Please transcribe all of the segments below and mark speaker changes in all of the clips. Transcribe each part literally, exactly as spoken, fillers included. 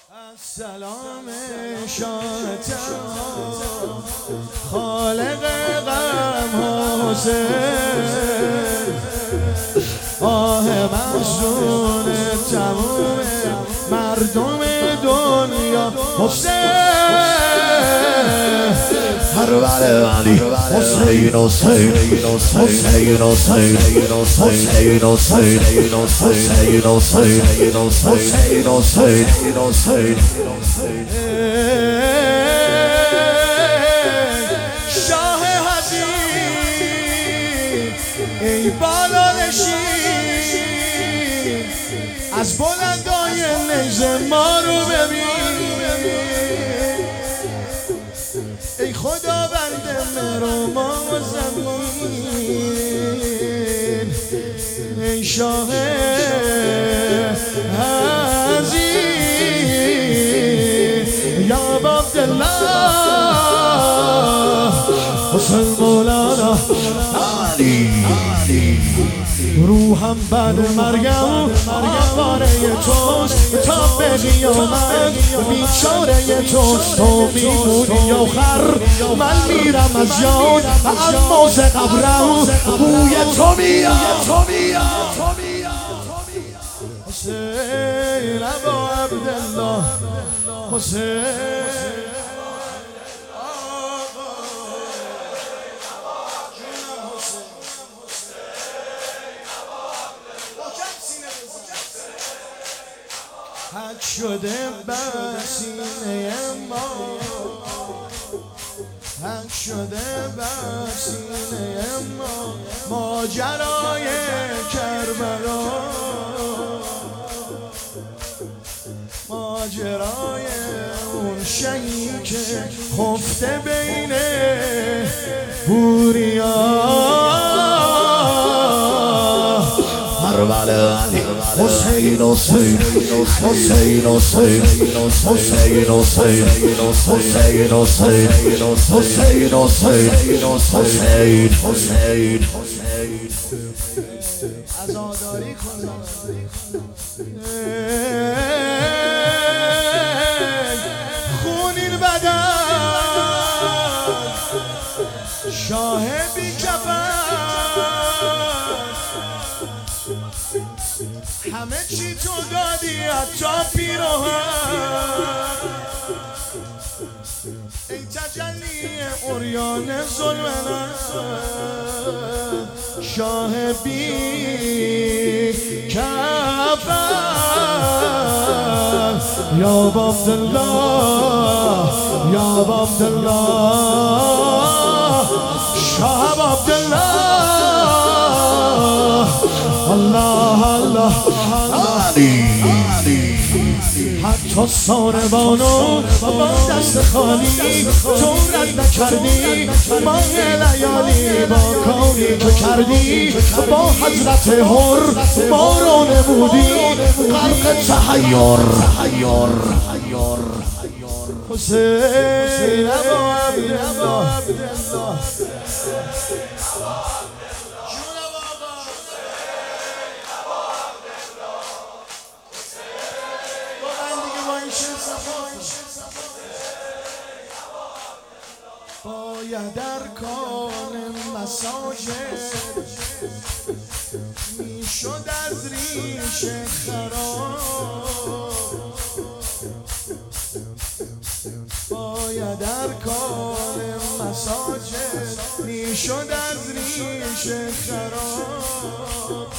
Speaker 1: سلام شاه تمام خالق غم حسین آه محزون تمام مردم دنیا حسین هر بله ولی حسین حسین حسین حسین حسین حسین حسین حسین حسین حسین شاه حزین ای بالا نشین از بلندای نیزه ما رو ببین ای خدا بنده مرو ما و زمین ای شاه حزین یا عبدالله حسین مولانا علی روحم بعد مرگم آواره توست تا به قیامت بیچاره توست تو میمونی آخر من میرم از یاد اما ز قبرم بوی تو میاد حسین ابا عبدالله حسین حق شده بر سینه ما حق شده بر سینه ما ماجرای کربلا ماجرای اون شهید که خفته بین بوریا حسین حسین حسین حسین حسین حسین حسین حسین حسین حسین حسین عزاداری کن خونین بدن شاه بی کفن همه چی تو دادی حتی پیراهن ای تجلی عریان ظلمنا شاه بی کفن یا عبدالله یا عبدالله شاه عبدالله الله الله علی حتی ساربانو با دست خالی تو رد نکردی ماه لیالی با کاری که کردی با حضرت حر ما رو نمودی غرق تحیر حسین ابا عبدالله باید ارکان مساجد میشد از ریش خراب باید ارکان مساجد میشد از ریش خراب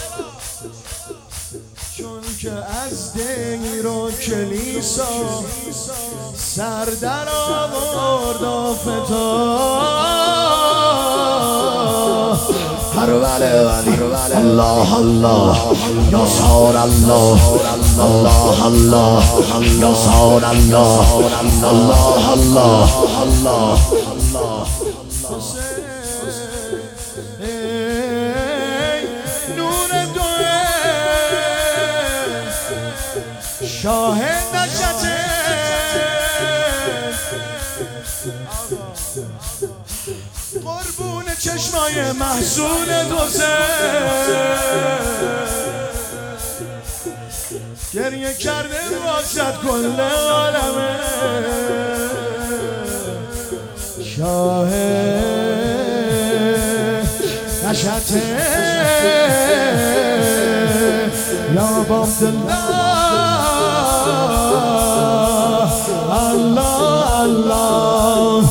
Speaker 1: چون که از دیر و کلیسا سر در آورد آفتاب هر بله ولی الله الله یا سار الله الله الله یا سار الله الله الله الله شاه نشته قربون چشمای محزون دوزه گریه کرده واسد کل عالمه شاه نشته یا عبدالله الله الله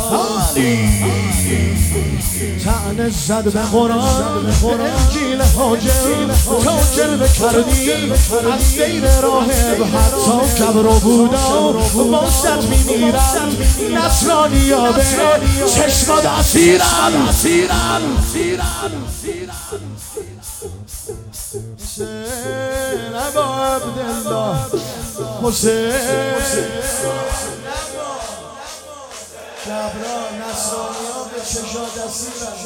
Speaker 1: طعنه زد به قرآن انجیل هاجر تا جلوه کردی از دیر راهب حتی کبر بودا واسط میمیرن نصرانی ها به چشمات اسیرن حسین ابا عبدالله حسین کبرا نصرانی ها به چشمات اسیرن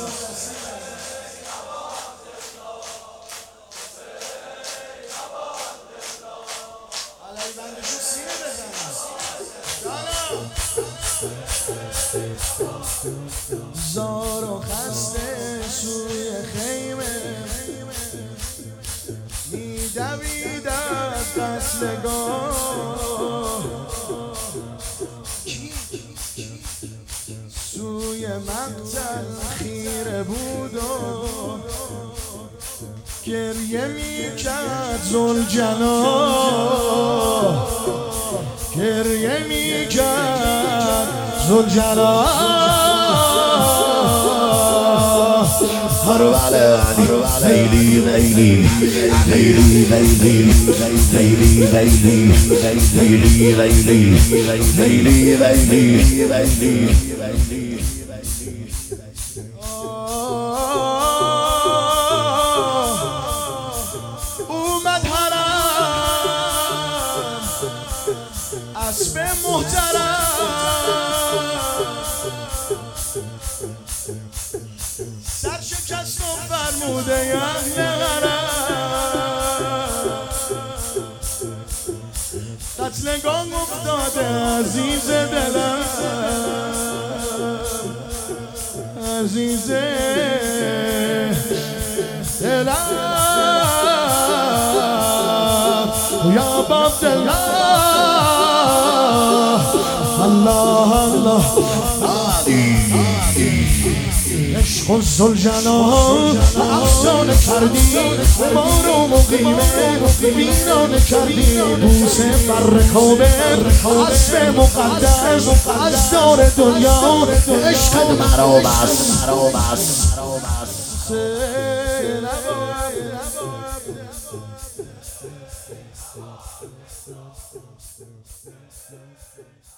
Speaker 1: زار و خسته سوی خیمه میدوید از قتلگاه سوی مقتل خیره بود و گریه میکرد ذوالجلال گریه میکرد ذوالجلال هرواله لیلی لیلی لیلی لیلی لیلی لیلی لیلی لیلی لیلی لیلی اومد حرم اسب محترم سر شکست و فرموده اهل حرم قتلگاه افتاده عزیز دلم عزیز دلم یا عبدالله الله الله عشق و ذوالجلال افسانه کردی ما رو مقیمه ویرانه کردی بوسه بر رکابه اسب مقدس از دار دنیا عشقت مرا بس